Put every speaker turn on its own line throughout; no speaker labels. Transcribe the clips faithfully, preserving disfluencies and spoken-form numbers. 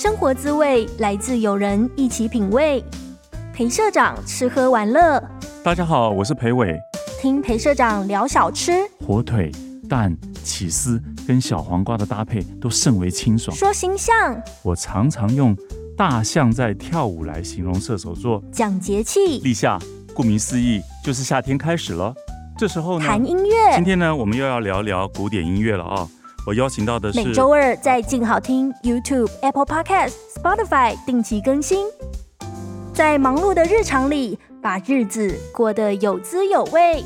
生活滋味来自有人一起品味。裴社长吃喝玩乐，
大家好，我是裴伟。
听裴社长聊小吃，
火腿、蛋、起司跟小黄瓜的搭配都甚为清爽。
说形象，
我常常用大象在跳舞来形容射手座。
讲节气，
立夏，顾名思义就是夏天开始了。这时候呢，
谈音乐。
今天呢，我们又要聊聊古典音乐了啊、哦！我邀请到的是
每周二在静好听 YouTube、Apple Podcast、Spotify 定期更新。在忙碌的日常里，把日子过得有滋有味。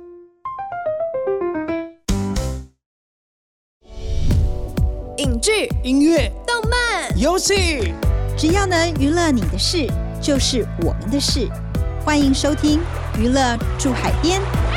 影剧、
音乐、
动漫、
游戏，
只要能娱乐你的事，就是我们的事。欢迎收听《娱乐住海边》。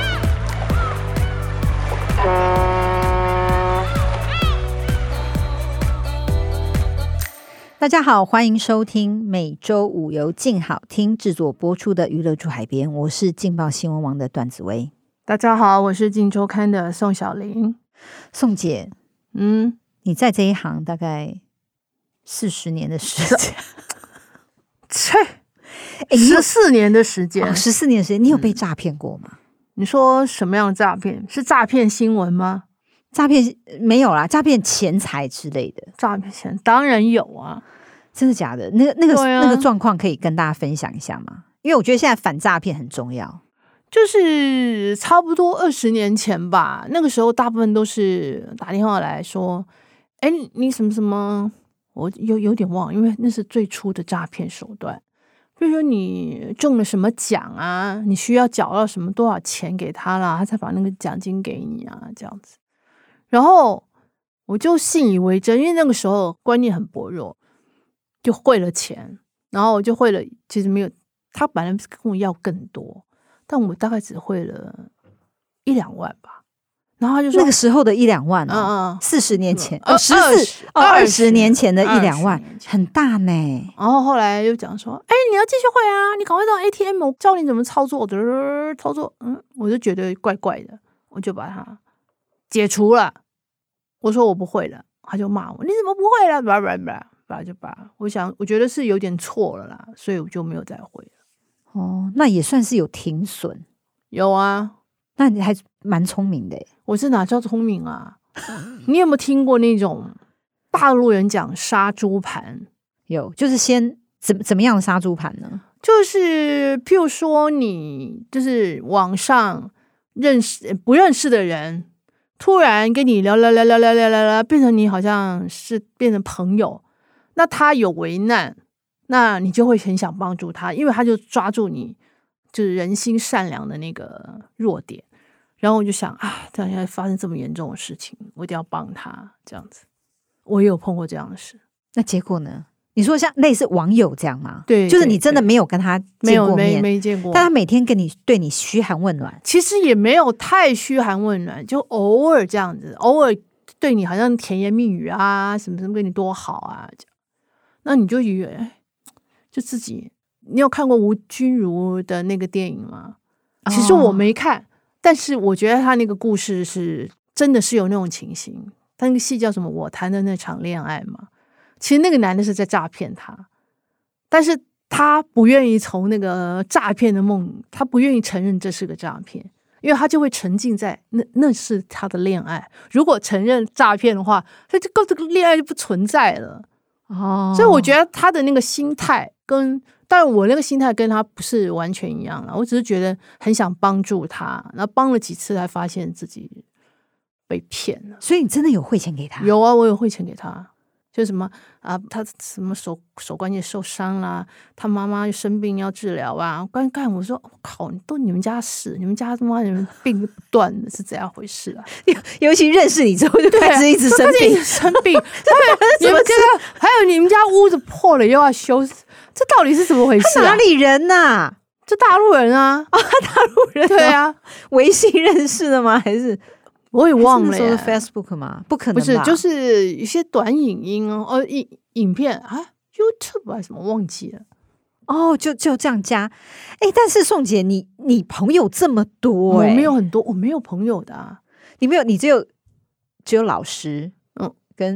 大家好，欢迎收听每周五由静好听制作播出的《娱乐住海边》，我是劲爆新闻网的段子薇。
大家好，我是镜周刊的宋小玲。
宋姐，
嗯，
你在这一行大概四十年的时间，
切，十四年的时间，
十四年的时间，你有被诈骗过吗？
嗯、你说什么样的诈骗？是诈骗新闻吗？
诈骗没有啦，诈骗钱财之类的。
诈骗钱当然有啊，
真的假的？那个那个、
啊、
那个状况可以跟大家分享一下吗？因为我觉得现在反诈骗很重要。
就是差不多二十年前吧，那个时候大部分都是打电话来说，哎，你什么什么，我有有点忘了，因为那是最初的诈骗手段。比如说你中了什么奖啊，你需要缴到什么多少钱给他啦，他才把那个奖金给你啊，这样子。然后我就信以为真，因为那个时候观念很薄弱，就汇了钱，然后我就汇了，其实没有，他本来跟我要更多，但我大概只汇了一两万吧。然后他就说
那个时候的一两万
哦，
四十年前，
哦，
十四哦，二十年前的一两万，很大呢。
然后后来又讲说，哎，你要继续汇啊，你赶快到 A T M， 我教你怎么操作的，操作，嗯，我就觉得怪怪的，我就把它解除了。我说我不会了，他就骂我，你怎么不会了？叭叭叭叭就叭。我想，我觉得是有点错了啦，所以我就没有再会了。
哦，那也算是有停损。
有啊，
那你还蛮聪明的耶。
我是哪叫聪明啊？你有没有听过那种大陆人讲杀猪盘？
有，就是先怎怎么样的杀猪盘呢？
就是譬如说，你就是网上认识不认识的人。突然跟你聊聊聊聊聊聊聊聊，变成你好像是变成朋友，那他有危难，那你就会很想帮助他，因为他就抓住你就是人心善良的那个弱点，然后我就想啊，现在发生这么严重的事情，我一定要帮他，这样子。我也有碰过这样的事，
那结果呢？你说像类似网友这样吗？
对，
就是你真的没有跟他见过面，
没有 没, 没见过，
但他每天跟你对你嘘寒问暖，
其实也没有太嘘寒问暖，就偶尔这样子，偶尔对你好像甜言蜜语啊，什么什么跟你多好啊，那你就以为就自己，你有看过吴君如的那个电影吗？其实我没看，哦、但是我觉得他那个故事是真的是有那种情形，他那个戏叫什么？我谈的那场恋爱嘛。其实那个男的是在诈骗他，但是他不愿意从那个诈骗的梦，他不愿意承认这是个诈骗，因为他就会沉浸在那那是他的恋爱。如果承认诈骗的话，他这个这个恋爱就不存在了。
哦，
所以我觉得他的那个心态跟，当然我那个心态跟他不是完全一样了，我只是觉得很想帮助他，然后帮了几次才发现自己被骗了。
所以你真的有汇钱给他？
有啊，我有汇钱给他。就什么啊，他什么手手关节受伤啦，他妈妈生病要治疗啊。刚干我说，我靠，都你们家事，你们家他妈人病不断的，是怎样回事啊？
尤其认识你之后就开始一直生病，
生病。你们家还有你们家屋子破了又要修，这到底是怎么回事、啊？
哪里人呐、啊？
这大陆人啊！
啊，大陆人、啊？
对啊，
微信认识的吗？还是？
我也忘了耶，
是 Facebook 吗？不可能吧，
不是，就是一些短影音哦，呃，影影片啊 ，YouTube 还是什么忘记了。
哦，就就这样加。哎，但是宋姐，你你朋友这么多、欸，
我没有很多，我没有朋友的啊。
你没有，你只有只有老师，嗯，跟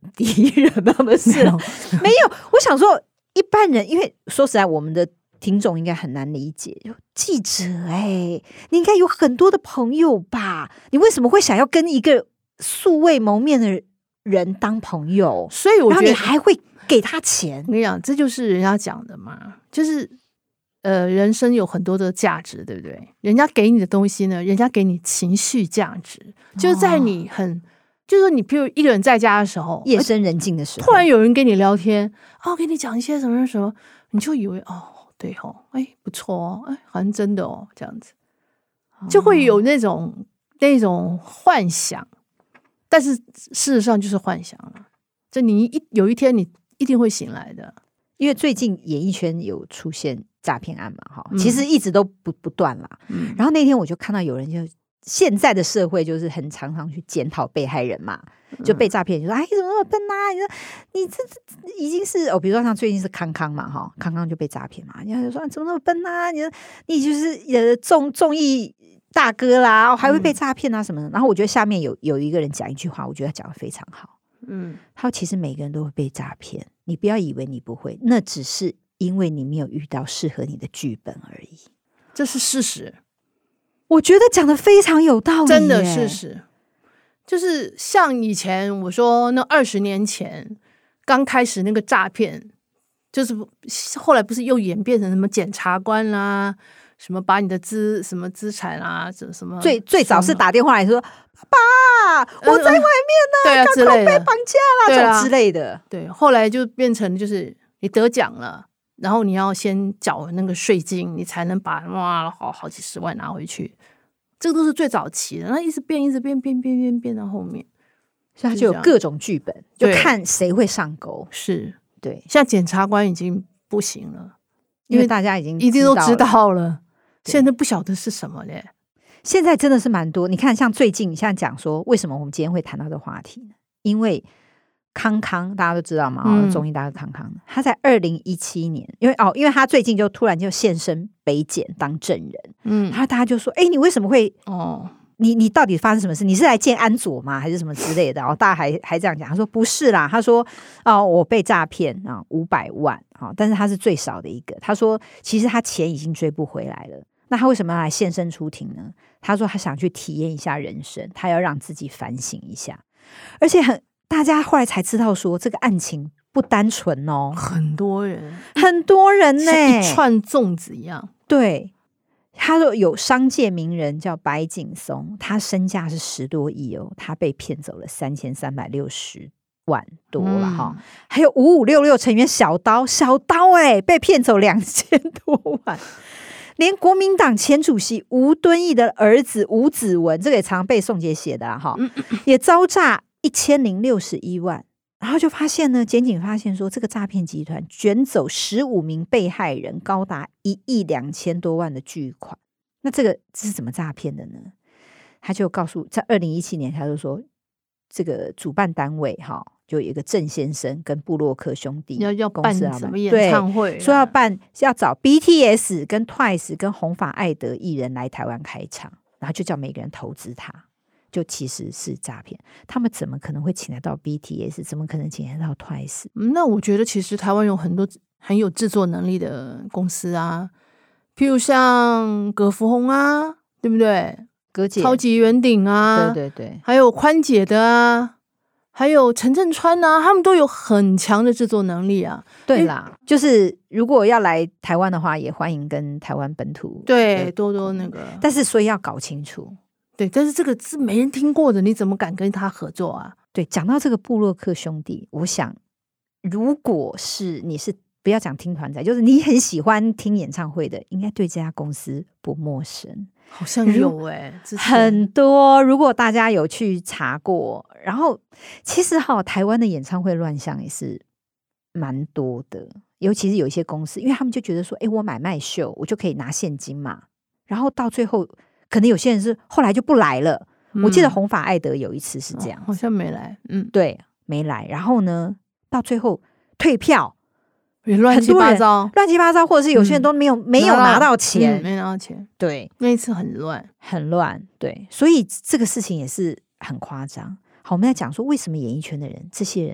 敌人吗？不是，没有。没有我想说，一般人，因为说实在，我们的听众应该很难理解，记者哎、欸，你应该有很多的朋友吧？你为什么会想要跟一个素未谋面的人当朋友？
所以我觉得
你还会给他钱？
我跟你讲，这就是人家讲的嘛，就是呃，人生有很多的价值，对不对？人家给你的东西呢，人家给你情绪价值，就是在你很。哦就是说你譬如一个人在家的时候，
夜深人静的时候，
突然有人跟你聊天，哦，跟你讲一些什么什么，你就以为哦，对哦，哎，不错哦，哎，好像真的哦，这样子，就会有那种、哦、那种幻想，但是事实上就是幻想了。就你一有一天你一定会醒来的，
因为最近演艺圈有出现诈骗案嘛，哈、嗯，其实一直都不不断啦、嗯。然后那天我就看到有人就。现在的社会就是很常常去检讨被害人嘛，就被诈骗就说、嗯、哎你怎么那么笨啊？你说你这这已经是哦，比如说像最近是康康嘛哈，康康就被诈骗嘛，人家就说怎么那么笨啊？你你就是呃综综艺大哥啦，还会被诈骗啊什么的、嗯。然后我觉得下面有有一个人讲一句话，我觉得他讲得非常好，嗯，他说其实每个人都会被诈骗，你不要以为你不会，那只是因为你没有遇到适合你的剧本而已，
这是事实。
我觉得讲得非常有道理，
真的事实。就是像以前我说那二十年前刚开始那个诈骗，就是后来不是又演变成什么检察官啦、啊，什么把你的资什么资产啊，什么
最最早是打电话来说，爸，我在外面呢、
呃，对啊，之类的，
被绑架了，这种之类的。
对，后来就变成就是你得奖了。然后你要先缴那个税金，你才能把哇好好几十万拿回去，这个都是最早期的。那一直变，一直变，变变变变到后面，
所以它就有各种剧本，就看谁会上钩。
是，
对。
像检察官已经不行了，
因为大家已经
一定都知道了，现在不晓得是什么嘞。
现在真的是蛮多。你看，像最近现在讲说，为什么我们今天会谈到这个话题呢？因为康康大家都知道嘛，嗯、综艺大哥康康，他在二零一七年，因为哦，因为他最近就突然就现身北检当证人，嗯，然后大家就说，哎，你为什么会哦？你你到底发生什么事？你是来见安佐吗？还是什么之类的？然后大家还还这样讲，他说不是啦，他说哦，我被诈骗啊，五百万啊、哦，但是他是最少的一个。他说其实他钱已经追不回来了，那他为什么要来现身出庭呢？他说他想去体验一下人生，他要让自己反省一下，而且很。大家后来才知道说这个案情不单纯哦，
很多人
很多人呢、欸，
像一串粽子一样。
对，他说有商界名人叫白景松，他身价是十多亿哦，他被骗走了三千三百六十万多了哈、嗯。还有五五六六成员小刀，小刀哎、欸，被骗走两千多万。连国民党前主席吴敦义的儿子吴子文，这个也常被宋杰写的啦哈，也遭诈。一千零六十一万，然后就发现呢，检警发现说，这个诈骗集团卷走十五名被害人，高达一亿两千多万的巨款。那这个这是怎么诈骗的呢？他就告诉，在二零一七年，他就说，这个主办单位哈，就有一个郑先生跟部落客兄弟
要要办什么演唱会、啊，
说要办要找 B T S 跟 Twice 跟红发艾德艺人来台湾开场，然后就叫每个人投资他。就其实是诈骗，他们怎么可能会请得到 B T S？ 怎么可能请得到 Twice？、
嗯、那我觉得其实台湾有很多很有制作能力的公司啊，譬如像葛福红啊，对不对？
葛姐、
超级圆顶啊，
对对对，
还有宽姐的啊，还有陈振川啊，他们都有很强的制作能力啊。
对啦，就是如果要来台湾的话，也欢迎跟台湾本土
对多多那个，
但是所以要搞清楚。
对，但是这个是没人听过的，你怎么敢跟他合作啊？
对，讲到这个部落客兄弟，我想，如果是你是不要讲听团仔，就是你很喜欢听演唱会的，应该对这家公司不陌生。
好像有哎、欸，
很多。如果大家有去查过，然后其实哈，台湾的演唱会乱象也是蛮多的，尤其是有一些公司，因为他们就觉得说，哎，我买卖秀，我就可以拿现金嘛，然后到最后。可能有些人是后来就不来了，嗯、我记得红发艾德有一次是这样、哦，
好像没来，嗯，
对，没来。然后呢，到最后退票，
乱七八糟，
乱七八糟，或者是有些人都没有、嗯、没有拿到钱、
嗯，没拿到钱，
对，
那一次很乱，
很乱，对，所以这个事情也是很夸张。好，我们在讲说为什么演艺圈的人，这些人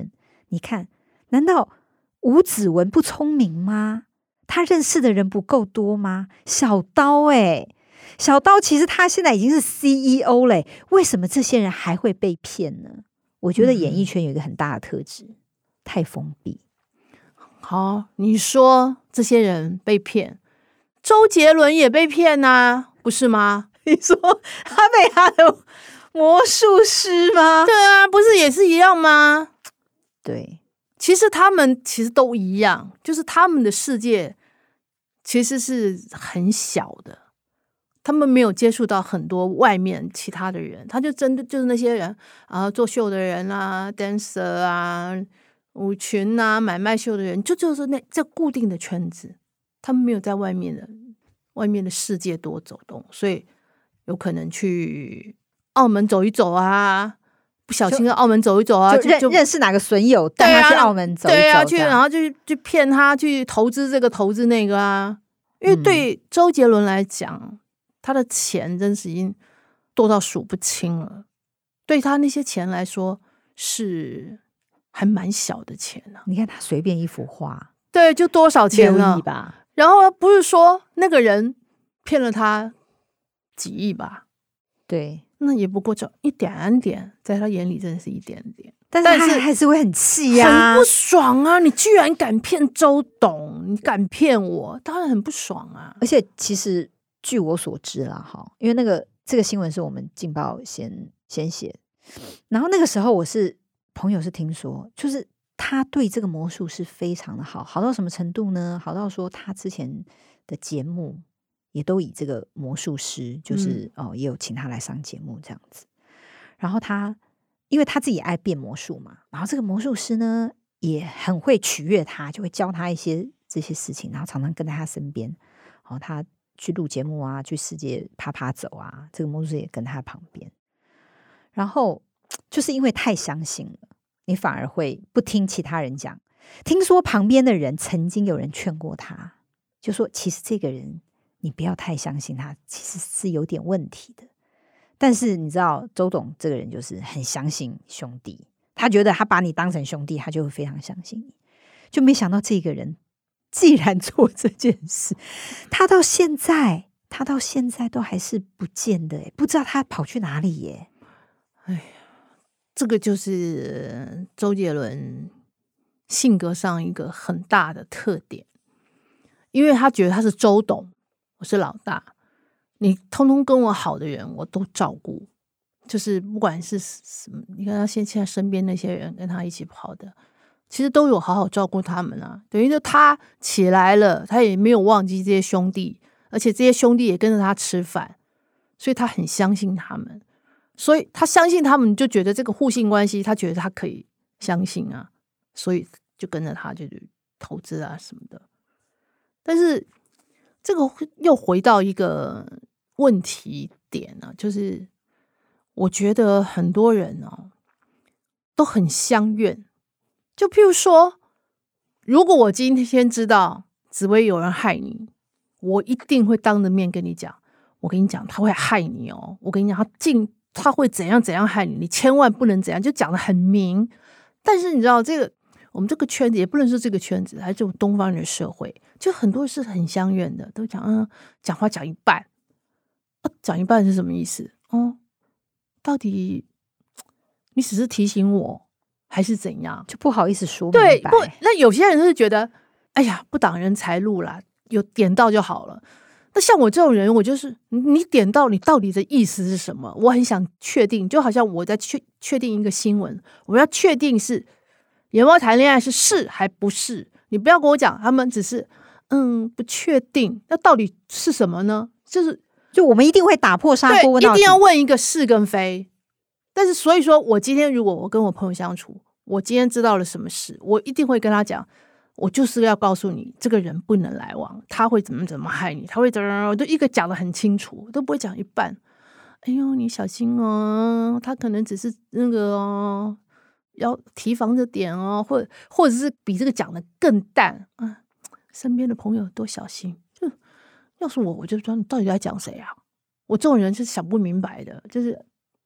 你看，难道吴子文不聪明吗？他认识的人不够多吗？小刀哎、欸，小刀其实他现在已经是 C E O 嘞、欸，为什么这些人还会被骗呢？我觉得演艺圈有一个很大的特质，嗯、太封闭。
好，你说这些人被骗，周杰伦也被骗啊，不是吗？
你说他被他的魔术师吗？
对啊，不是也是一样吗？
对，
其实他们其实都一样，就是他们的世界其实是很小的，他们没有接触到很多外面其他的人，他就真的就是那些人啊，做秀的人啊 ，dancer 啊，舞群啊，买卖秀的人，就就是那这固定的圈子，他们没有在外面的外面的世界多走动，所以有可能去澳门走一走啊，不小心在澳门走一走啊，
就认
就
认识哪个损友带他去澳门走一走，
对啊，去然后就去骗他去投资这个投资那个啊，因为对周杰伦来讲，嗯、他的钱真是已经多到数不清了，对他那些钱来说是还蛮小的钱啊。
你看他随便一幅画，
对，就多少钱了
六亿吧。
然后不是说那个人骗了他几亿吧？
对，
那也不过就一点点，在他眼里真的是一点点。
但是他还是会很气呀、啊，
很不爽啊！你居然敢骗周董，你敢骗我，当然很不爽啊！
而且其实据我所知啦，哈，因为那个这个新闻是我们劲爆先先写，然后那个时候我是朋友是听说，就是他对这个魔术师非常的好，好到什么程度呢？好到说他之前的节目也都以这个魔术师，就是、嗯、哦，也有请他来上节目这样子。然后他因为他自己也爱变魔术嘛，然后这个魔术师呢也很会取悦他，就会教他一些这些事情，然后常常跟在他身边。哦，他去录节目啊，去世界啪啪走啊，这个魔术师也跟他旁边。然后就是因为太相信了，你反而会不听其他人讲。听说旁边的人曾经有人劝过他，就说其实这个人你不要太相信他，其实是有点问题的。但是你知道周董这个人就是很相信兄弟，他觉得他把你当成兄弟，他就会非常相信你。就没想到这个人既然做这件事，他到现在他到现在都还是不见的，不知道他跑去哪里耶。
哎呀，这个就是周杰伦性格上一个很大的特点，因为他觉得他是周董，我是老大，你通通跟我好的人我都照顾，就是不管是什么，你看他现现在身边那些人跟他一起跑的，其实都有好好照顾他们啊。等于就他起来了，他也没有忘记这些兄弟，而且这些兄弟也跟着他吃饭，所以他很相信他们。所以他相信他们，就觉得这个互信关系，他觉得他可以相信啊，所以就跟着他就投资啊什么的。但是这个又回到一个问题点啊，就是我觉得很多人哦都很相怨。就譬如说，如果我今天知道紫薇有人害你，我一定会当着面跟你讲，我跟你讲他会害你哦，我跟你讲他进他会怎样怎样害你，你千万不能怎样，就讲得很明。但是你知道这个我们这个圈子也不能是这个圈子，还是这种东方人的社会，就很多是很相怨的，都讲嗯，讲话讲一半，啊，讲一半是什么意思？哦，到底你只是提醒我，还是怎样？
就不好意思说明
白。对，
不，
那有些人是觉得，哎呀，不挡人财路啦，有点到就好了。那像我这种人，我就是你点到，你到底的意思是什么？我很想确定，就好像我在确确定一个新闻，我要确定是有没有谈恋爱是是还不是？你不要跟我讲，他们只是嗯不确定，那到底是什么呢？就是
就我们一定会打破砂锅问到底，
一定要问一个是跟非。但是所以说我今天如果我跟我朋友相处，我今天知道了什么事，我一定会跟他讲。我就是要告诉你，这个人不能来往，他会怎么怎么害你，他会怎么，我都一个讲得很清楚，我都不会讲一半。哎呦，你小心哦，他可能只是那个哦，要提防着点哦，或者或者是比这个讲得更淡啊。身边的朋友多小心。就要是我，我就说你到底在讲谁啊？我这种人是想不明白的，就是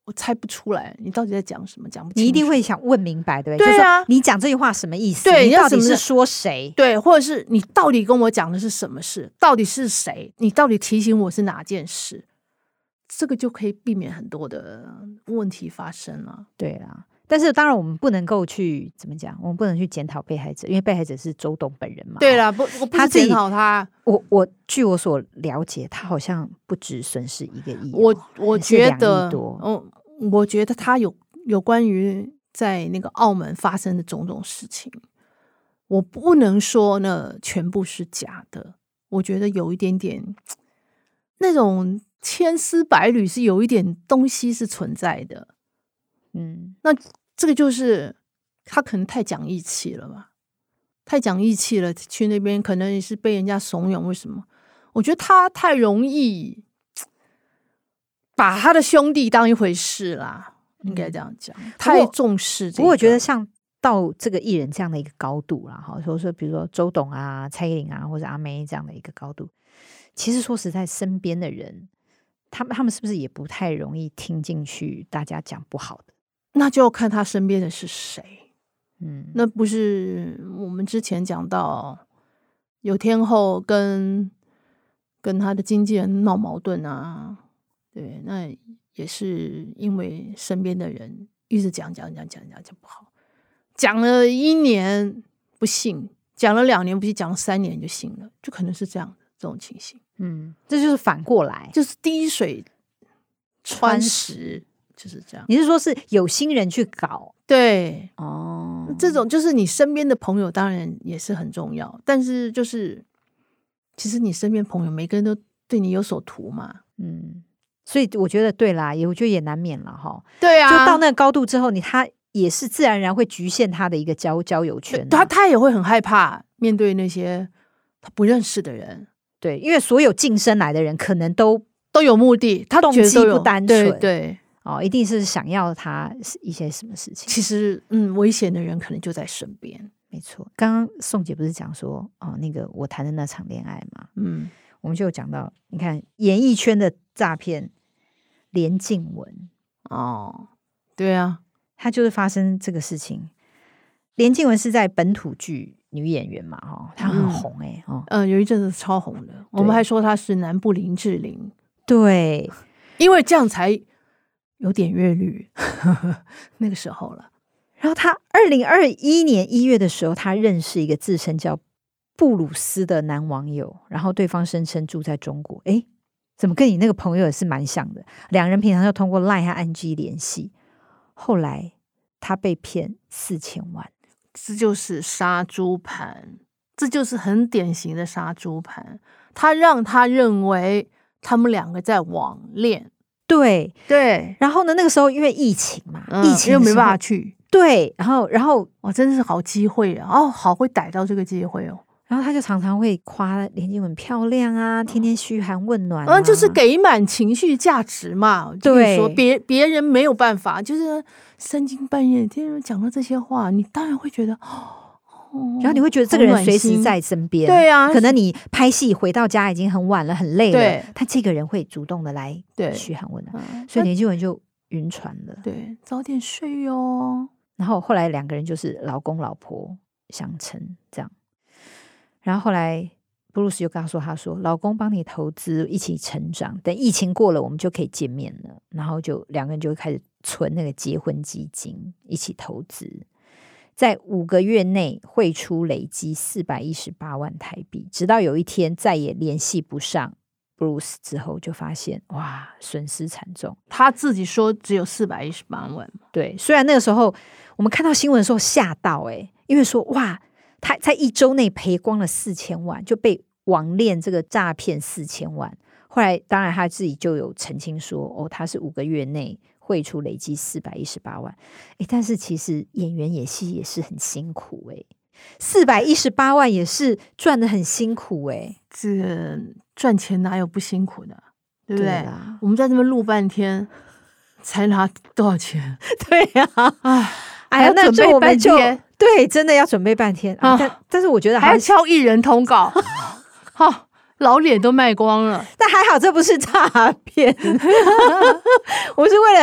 我猜不出来你到底在讲什么，讲不清楚。
你一定会想问明白，对不对？
对啊，
就是你讲这句话什么意思？
对，
你到底是说谁？
对，或者是你到底跟我讲的是什么事？到底是谁？你到底提醒我是哪件事？这个就可以避免很多的问题发生了。
对啦。但是当然我们不能够去怎么讲，我们不能去检讨被害者，因为被害者是周董本人嘛。
对啦，不，我不是检讨他。
我我据我所了解，他好像不止损失一个亿、哦，
我我觉得，
嗯，
我觉得他有有关于在那个澳门发生的种种事情，我不能说呢全部是假的，我觉得有一点点那种千丝百缕是有一点东西是存在的。嗯，那这个就是他可能太讲义气了吧，太讲义气了，去那边可能也是被人家怂恿。为什么？我觉得他太容易把他的兄弟当一回事啦，嗯、应该这样讲，太重视、这个。
不过我觉得像到这个艺人这样的一个高度啦，哈，说说比如说周董啊、蔡依林啊，或者阿妹这样的一个高度，其实说实在，身边的人，他们他们是不是也不太容易听进去大家讲不好的？
那就看他身边的是谁，嗯，那不是我们之前讲到有天后跟跟他的经纪人闹矛盾啊，对，那也是因为身边的人一直讲讲讲讲讲讲不好，讲了一年不信，讲了两年不信，讲了三年就信了，就可能是这样的这种情形，
嗯，这就是反过来，
就是滴水穿石。就是这样，
你是说是有心人去搞？
对，
哦，
这种就是你身边的朋友，当然也是很重要。但是就是，其实你身边朋友每个人都对你有所图嘛，嗯，
所以我觉得对啦，也我觉得也难免了哈。
对啊，
就到那个高度之后，你他也是自然而然会局限他的一个交交友圈、啊，
他他也会很害怕面对那些他不认识的人。
对，因为所有晋升来的人可能都
都有目的，他
动机不单纯，
对对。
哦，一定是想要他一些什么事情。
其实，嗯，危险的人可能就在身边。
没错，刚刚宋姐不是讲说，哦，那个我谈的那场恋爱嘛，嗯，我们就讲到，你看演艺圈的诈骗，连静雯，
哦，对啊，
他就是发生这个事情。连静雯是在本土剧女演员嘛，哈、哦，她很红哎、欸，
嗯、哦，呃，有一阵子超红的，我们还说她是南部林志玲，
对，
因为这样才。有点阅率那个时候了。
然后他二零二一年一月的时候，他认识一个自称叫布鲁斯的男网友，然后对方声称住在中国。诶，怎么跟你那个朋友也是蛮像的？两人平常就通过 LINE 和 I G 联系，后来他被骗四千万，
这就是杀猪盘，这就是很典型的杀猪盘。他让他认为他们两个在网恋。
对
对，
然后呢？那个时候因为疫情嘛，
嗯、
疫情
又没办法去。
对，然后然后
哇，真的是好机会啊！哦，好会逮到这个机会哦。
然后他就常常会夸连静雯漂亮啊，天天嘘寒问暖、啊，
嗯，就是给满情绪价值嘛。对，说别别人没有办法，就是三更半夜天天讲到这些话，你当然会觉得。
然后你会觉得这个人随时在身边，
对啊，
可能你拍戏回到家已经很晚了，很累了，
对，
但这个人会主动的来嘘寒问暖，嗯、所以连静雯就晕船了。
对，早点睡哟。
然后后来两个人就是老公老婆相称这样。然后后来布鲁斯又告诉他说：“老公帮你投资，一起成长，等疫情过了，我们就可以见面了。”然后就两个人就开始存那个结婚基金，一起投资。在五个月内汇出累积四百一十八万台币，直到有一天再也联系不上 Bruce 之后，就发现哇，损失惨重。
他自己说只有四百一十八万。
对，虽然那个时候我们看到新闻的时候吓到、欸、因为说哇，他在一周内赔光了四千万，就被网恋这个诈骗四千万。后来当然他自己就有澄清说，哦，他是五个月内汇出累积四百一十八万，哎，但是其实演员演戏也是很辛苦哎，四百一十八万也是赚得很辛苦哎，
这个赚钱哪有不辛苦的，对不对？
对
我们在这边录半天，才拿多少钱？
对呀、啊，
哎，
哎呀，那
准备半天，
对，真的要准备半天。啊、但但是我觉得
还要敲艺人通告，好、哦。老脸都卖光了，
但还好这不是诈骗，我是为了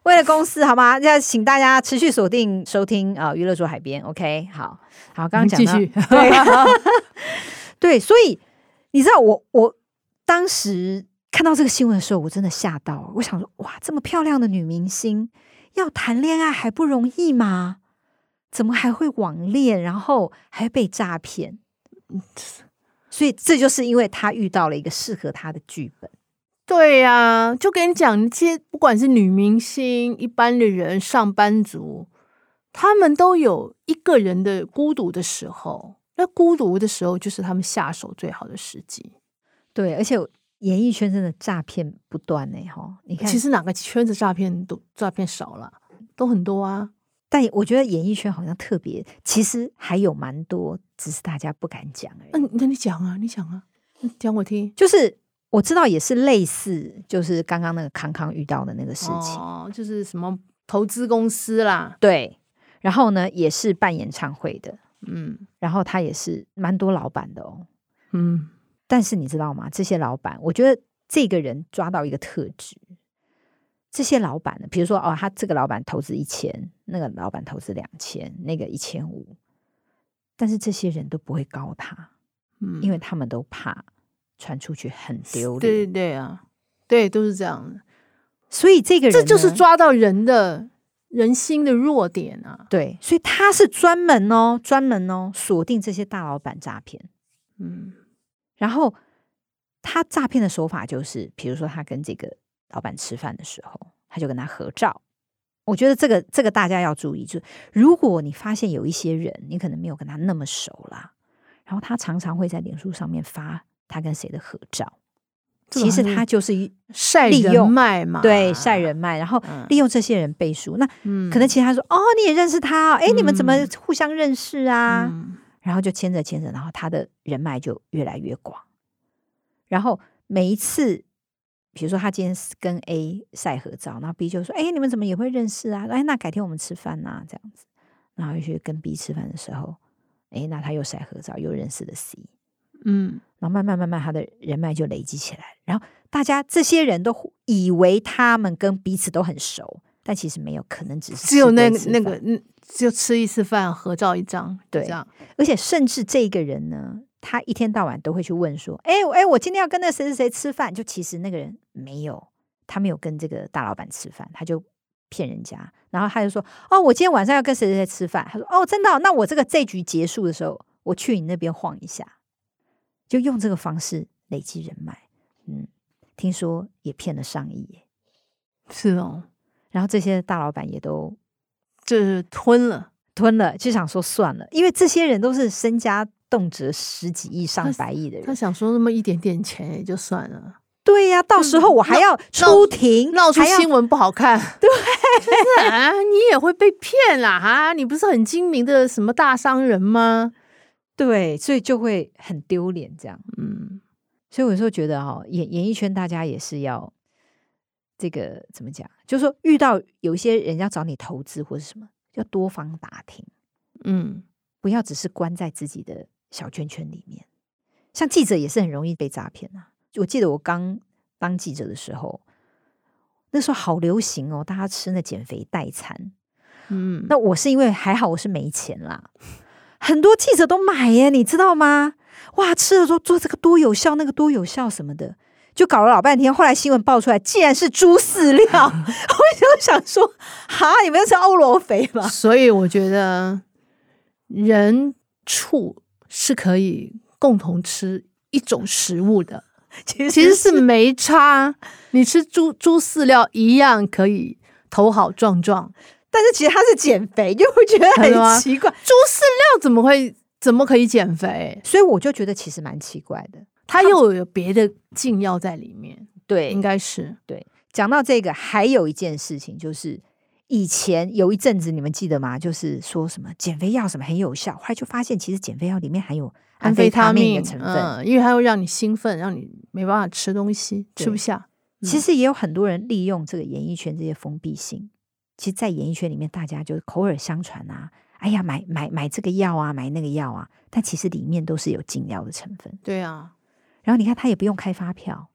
为了公司好吗？要请大家持续锁定收听啊，娱乐说海边 OK 好好刚刚讲到
继续
对对，所以你知道我我当时看到这个新闻的时候我真的吓到，我想说哇，这么漂亮的女明星要谈恋爱还不容易吗？怎么还会网恋，然后还被诈骗？所以这就是因为她遇到了一个适合她的剧本。
对呀、啊，就跟你讲，这些不管是女明星、一般的人、上班族，他们都有一个人的孤独的时候。那孤独的时候，就是他们下手最好的时机。
对，而且演艺圈真的诈骗不断呢，哈！你看，
其实哪个圈子诈骗都诈骗少了，都很多啊。
但我觉得演艺圈好像特别，其实还有蛮多，只是大家不敢讲而已。
嗯，那你讲啊，你讲啊，讲我听。
就是我知道也是类似，就是刚刚那个康康遇到的那个事情，
哦，就是什么投资公司啦，
对。然后呢，也是办演唱会的，
嗯
然后他也是蛮多老板的哦。
嗯，
但是你知道吗？这些老板，我觉得这个人抓到一个特质。这些老板呢，比如说哦，他这个老板投资一千，那个老板投资两千，那个一千五，但是这些人都不会告他，
嗯
因为他们都怕传出去很丢脸。
对对对啊，对，都是这样的。
所以这个人
这就是
呢
抓到人的人心的弱点啊。
对，所以他是专门哦，专门哦锁定这些大老板诈骗。
嗯
然后他诈骗的手法就是，比如说他跟这个老板吃饭的时候，他就跟他合照。我觉得这个这个大家要注意，就是如果你发现有一些人，你可能没有跟他那么熟啦，然后他常常会在脸书上面发他跟谁的合照，其实他就是
晒
利用
人脉嘛，
对晒人脉，然后利用这些人背书。那
嗯
可能其他说哦，你也认识他、哦，哎，你们怎么互相认识啊？
嗯
然后就牵着牵着，然后他的人脉就越来越广。然后每一次，比如说他今天跟 A 晒合照，然后 B 就说：“哎，你们怎么也会认识啊？哎，那改天我们吃饭啊，这样子。”然后又去跟 B 吃饭的时候，哎，那他又晒合照，又认识了 C。
嗯，
然后慢慢慢慢，他的人脉就累积起来。然后大家这些人都以为他们跟彼此都很熟，但其实没有，可能只是
只有那
吃
那
过一次饭
个嗯，就吃一次饭，合照一张，
对
这样。
而且甚至这个人呢，他一天到晚都会去问说：“哎哎，我今天要跟那谁谁谁吃饭。”就其实那个人没有，他没有跟这个大老板吃饭，他就骗人家。然后他就说：“哦，我今天晚上要跟谁谁谁吃饭。”他说：“哦，真的哦、那我这个这局结束的时候，我去你那边晃一下。”就用这个方式累积人脉。嗯，听说也骗了上亿耶。
是哦，
然后这些大老板也都
就是吞了。
吞了，就想说算了，因为这些人都是身家动辄十几亿、上百亿的人。
他想说那么一点点钱也就算了，
对呀、啊，到时候我还要出庭，
闹出
还要
新闻不好看。对，就是啊，你也会被骗啦哈！你不是很精明的什么大商人吗？
对，所以就会很丢脸这样。
嗯，
所以我有时候觉得哈、哦，演演艺圈大家也是要这个怎么讲，就是说遇到有一些人要找你投资或是什么，要多方打听，
嗯，
不要只是关在自己的小圈圈里面。像记者也是很容易被诈骗啊。我记得我刚当记者的时候，那时候好流行哦，大家吃那减肥代餐。
嗯，
那我是因为还好我是没钱啦，很多记者都买耶，你知道吗？哇，吃了说做这个多有效，那个多有效什么的，就搞了老半天。后来新闻爆出来，竟然是猪饲料，我就想说，哈，你们是欧罗肥吗？
所以我觉得人畜是可以共同吃一种食物的，
其实
其实是没差。你吃猪猪饲料一样可以头好壮壮，
但是其实他是减肥，就会觉得很奇怪。
猪饲料怎么会怎么可以减肥？
所以我就觉得其实蛮奇怪的，
它又有别的禁药在里面，
对，
应该是
对。讲到这个，还有一件事情就是。以前有一阵子，你们记得吗？就是说什么减肥药什么很有效，后来就发现其实减肥药里面含有安非他命的成分，
嗯，因为它会让你兴奋，让你没办法吃东西，吃不下。嗯、
其实也有很多人利用这个演艺圈这些封闭性，其实，在演艺圈里面，大家就口耳相传啊，哎呀，买买买这个药啊，买那个药啊，但其实里面都是有禁药的成分。
对啊，
然后你看，他也不用开发票。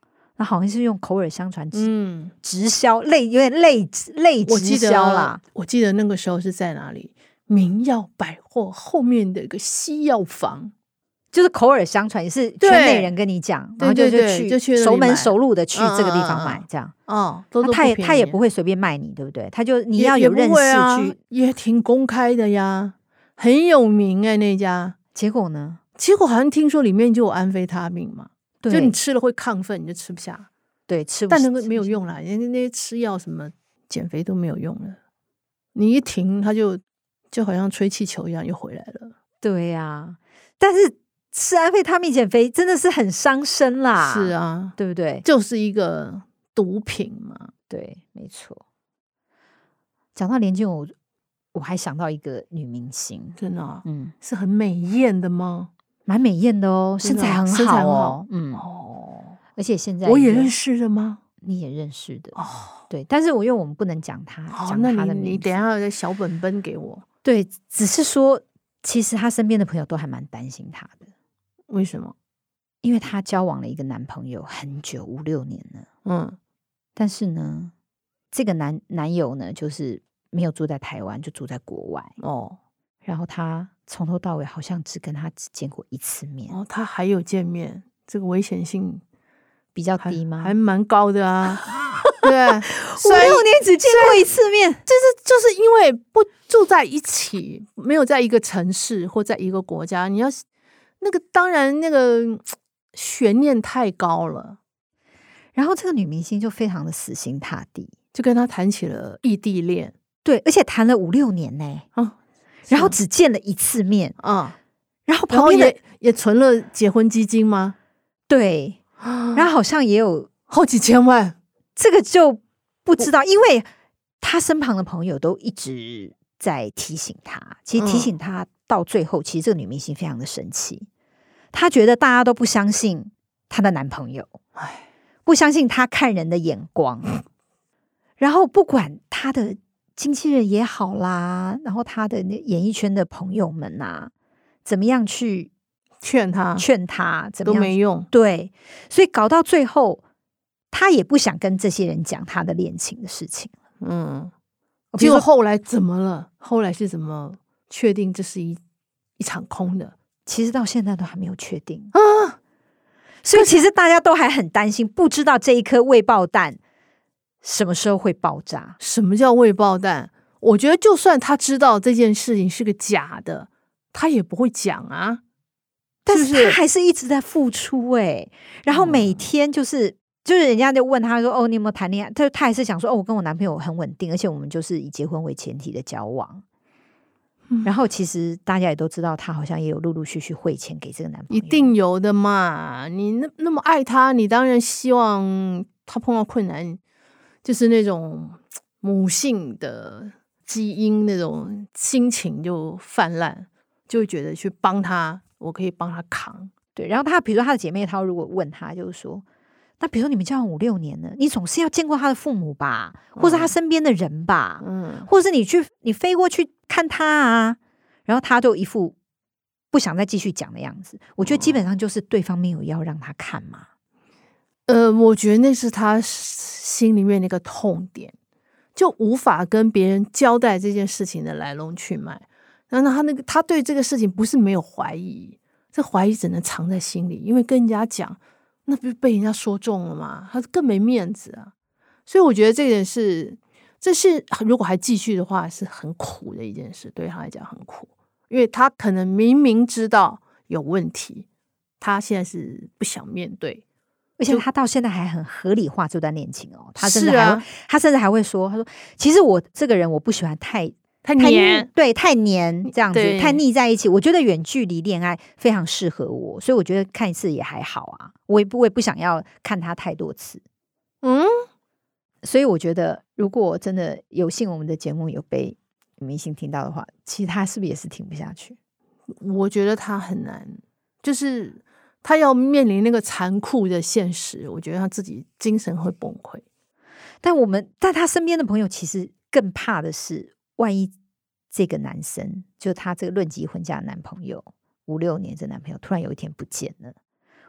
那好像是用口耳相传直、
嗯，
直销，类有点类类直
我记得
销啦。
我记得那个时候是在哪里？明耀百货后面的一个西药房。
就是口耳相传，也是圈内人跟你讲，然后就
对对对
去
就去那里
熟门
买
熟路的去这个地方
嗯嗯嗯
买，这样。
哦，都
那
都便宜
他也他也不会随便卖你，对不对？他就你
也
要有认识
也不会啊
去。
也挺公开的呀，很有名哎、那家。
结果呢？
结果好像听说里面就有安非他命嘛，
对
就你吃了会亢奋，你就吃不下。
对吃不，
但那个没有用啦，人家那些吃药什么减肥都没有用了，你一停它就就好像吹气球一样又回来了。
对呀、啊，但是吃安非他命减肥真的是很伤身啦。
是啊，
对不对？
就是一个毒品嘛。
对，没错。讲到连俊，我我还想到一个女明星，
真的、啊，
嗯，
是很美艳的吗？
蛮美艳的哦，身
真的啊
材很
身材很
好哦
好，
嗯，
哦，
而且现在
我也认
识，
识的吗？
你也认识的
哦，
对，但是我因为我们不能讲她，
好，
讲
那
她的名字，
你你等一下有个小本本给我。
对，只是说，其实她身边的朋友都还蛮担心她的，
为什么？
因为她交往了一个男朋友很久，五六年了，
嗯，
但是呢，这个男男友呢，就是没有住在台湾，就住在国外，
哦
然后她从头到尾好像只跟他只见过一次面，
哦，他还有见面，这个危险性
比较
还
低吗？
还蛮高的啊。对，
五
虽然
六年只见过一次面，
就是就是因为不住在一起，没有在一个城市或在一个国家，你要是那个当然那个悬念太高了，
然后这个女明星就非常的死心塌地，
就跟他谈起了异地恋
对，而且谈了五六年呢、
啊，
然后只见了一次面，
啊，
然后
然后
旁边的
也也存了结婚基金吗？
对，然后好像也有
好几千万，
这个就不知道，因为他身旁的朋友都一直在提醒他，其实提醒他到最后，其实这个女明星非常的生气，她觉得大家都不相信她的男朋友，
哎，
不相信她看人的眼光，然后不管她的经纪人也好啦，然后她的那演艺圈的朋友们啊，怎么样去
劝他
劝她，怎么
都
样
没用，
对，所以搞到最后，她也不想跟这些人讲她的恋情的事情。
嗯，
比如说
结果后来怎么了？后来是怎么确定这是一一场空的
其实到现在都还没有确定，
啊？
所以其实大家都还很担心，不知道这一颗未爆弹什么时候会爆炸。
什么叫未爆弹？我觉得就算他知道这件事情是个假的，他也不会讲啊。
但
是不是
是他还是一直在付出哎、然后每天就是、就是人家就问他说：“哦，你有没有谈恋爱？”他他还是想说：“哦，我跟我男朋友很稳定，而且我们就是以结婚为前提的交往。
嗯
然后其实大家也都知道，他好像也有陆陆续续汇钱给这个男朋
一
友，
定有的嘛！你那那么爱他，你当然希望他碰到困难，就是那种母性的基因那种心情就泛滥，就会觉得去帮他，我可以帮他扛。
对。然后他比如说他的姐妹她如果问他，就是说，那比如说你们交往五六年了，你总是要见过他的父母吧，或者他身边的人吧，
嗯，
或者是你去你飞过去看他啊，然后他就一副不想再继续讲的样子。我觉得基本上就是对方没有要让他看嘛。
呃，我觉得那是他心里面那个痛点，就无法跟别人交代这件事情的来龙去脉。然后他那个他对这个事情不是没有怀疑，这怀疑只能藏在心里，因为跟人家讲，那不是被人家说中了吗？他更没面子啊。所以我觉得这件事，这是如果还继续的话，是很苦的一件事，对他来讲很苦，因为他可能明明知道有问题，他现在是不想面对。
而且他到现在还很合理化这段恋情哦，他甚至
是啊
还会，他甚至还会说，他说，其实我这个人我不喜欢太
太
太
黏，
对，太黏这样子，
对
太腻在一起。我觉得远距离恋爱非常适合我，所以我觉得看一次也还好啊。我也不我也不想要看他太多次，
嗯，
所以我觉得如果真的有幸我们的节目有被明星听到的话，其实他是不是也是听不下去？
我觉得他很难，就是他要面临那个残酷的现实，我觉得他自己精神会崩溃。
但我们但他身边的朋友其实更怕的是，万一这个男生，就他这个论及婚嫁的男朋友，五六年这男朋友突然有一天不见了，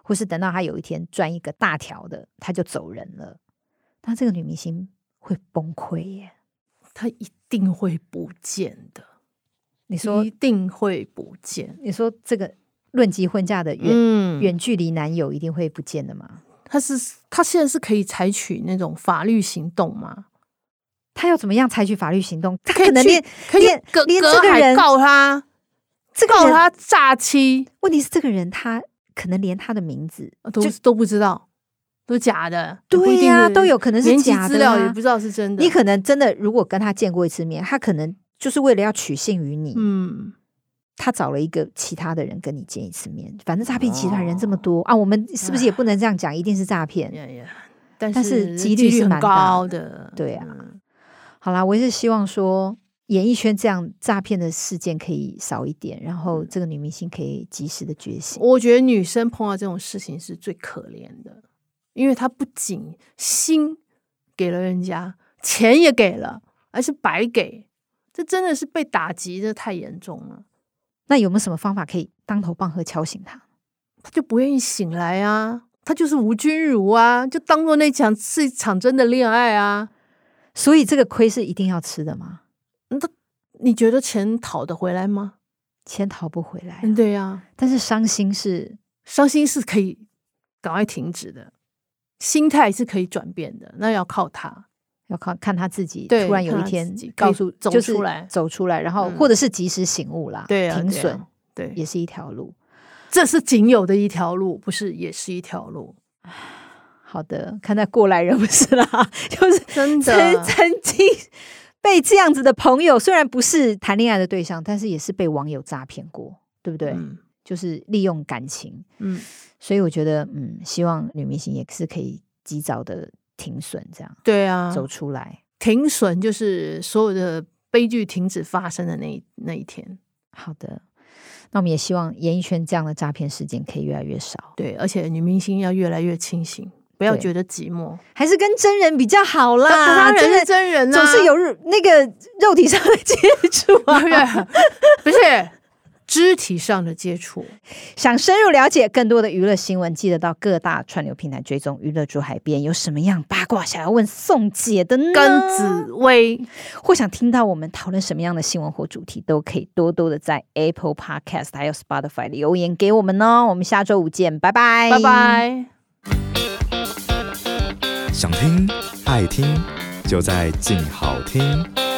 或是等到他有一天赚一个大条的，他就走人了，那这个女明星会崩溃耶。
她一定会不见的。
你说
一定会不见？
你说这个论及婚嫁的远、嗯、远距离男友一定会不见的吗？
他是他现在是可以采取那种法律行动吗？
他要怎么样采取法律行动？他
可
能连
可以
连
隔
连这个人
告他，
这个
告他诈欺。
问题是这个人他可能连他的名字
都都不知道，都假的。
对呀、啊，都有可能是假的、啊，
资料也不知道是真的。
你可能真的如果跟他见过一次面，他可能就是为了要取信于你，
嗯。
他找了一个其他的人跟你见一次面，反正诈骗集团人这么多、哦、啊，我们是不是也不能这样讲？一定是诈骗，但是几率是蛮高的。对啊，嗯、好啦，我也是希望说演艺圈这样诈骗的事件可以少一点，然后这个女明星可以及时的觉醒。
我觉得女生碰到这种事情是最可怜的，因为她不仅心给了人家，钱也给了，而是白给，这真的是被打击的太严重了。
那有没有什么方法可以当头棒喝敲醒他？
他就不愿意醒来啊，他就是吴君如啊，就当做那场是一场真的恋爱啊。
所以这个亏是一定要吃的吗？
那你觉得钱讨得回来吗？
钱讨不回来、啊
嗯、对啊，
但是伤心是
伤心是可以赶快停止的，心态是可以转变的，那要靠他。
要看看他自己突然有一天告诉
走出来、
就是、走出来，然后或者是及时醒悟啦，
对、啊、
停损，
对、啊，
也是一条路，
这是仅有的一条路，不是也是一条路。
好的，看在过来人不是啦，就是
真的
曾经被这样子的朋友，虽然不是谈恋爱的对象，但是也是被网友诈骗过，对不对？嗯、就是利用感情，嗯，所以我觉得，嗯，希望女明星也是可以及早的停损，这样
对啊，
走出来。
停损就是所有的悲剧停止发生的那一那一天。
好的，那我们也希望演艺圈这样的诈骗事件可以越来越少。
对，而且女明星要越来越清醒，不要觉得寂寞，
还是跟真人比较好啦。
当然是真人啊，
总是有那个肉体上的接触啊，
不是肢体上的接触。
想深入了解更多的娱乐新闻，记得到各大串流平台追踪娱乐驻海边。有什么样八卦想要问宋姐的呢？
跟紫薇，
或想听到我们讨论什么样的新闻或主题，都可以多多的在 Apple Podcast 还有 Spotify 留言给我们哦。我们下周五见，拜拜，
拜拜。
想听爱听，就在静好听。